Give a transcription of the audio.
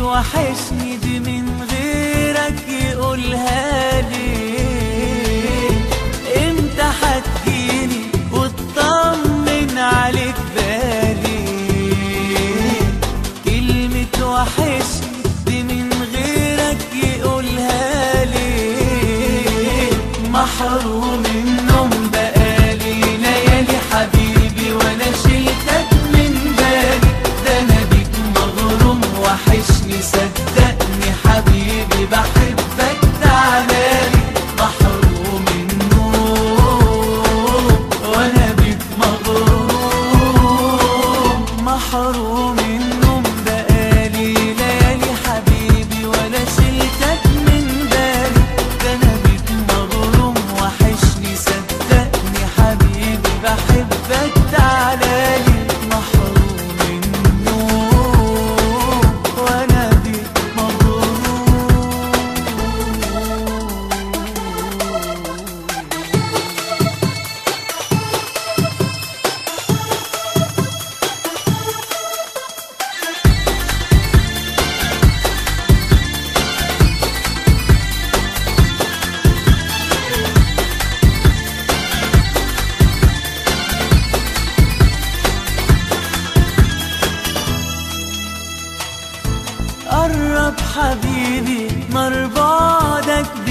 وحشني دي من غيرك يقولها لي. امتى هتجيني وتطمن عليك بالي؟ كلمة وحشني دي من غيرك يقولها لي. محروم النوم بقالي ليالي حبيبي وانا شلتك من بالي. ده انا بيك مغروم وحشني صدقني حبيبي بحبك تعالالي. محروم النوم وانا بيك مغروم. محروم النوم بقالي ليالي حبيبي وانا شلتك من بالي. ده انا بيك مغروم وحشني صدقني حبيبي بحبك تعالالي. محروم النوم وانا بيك مغروم. قرب حبيبي نار بعدك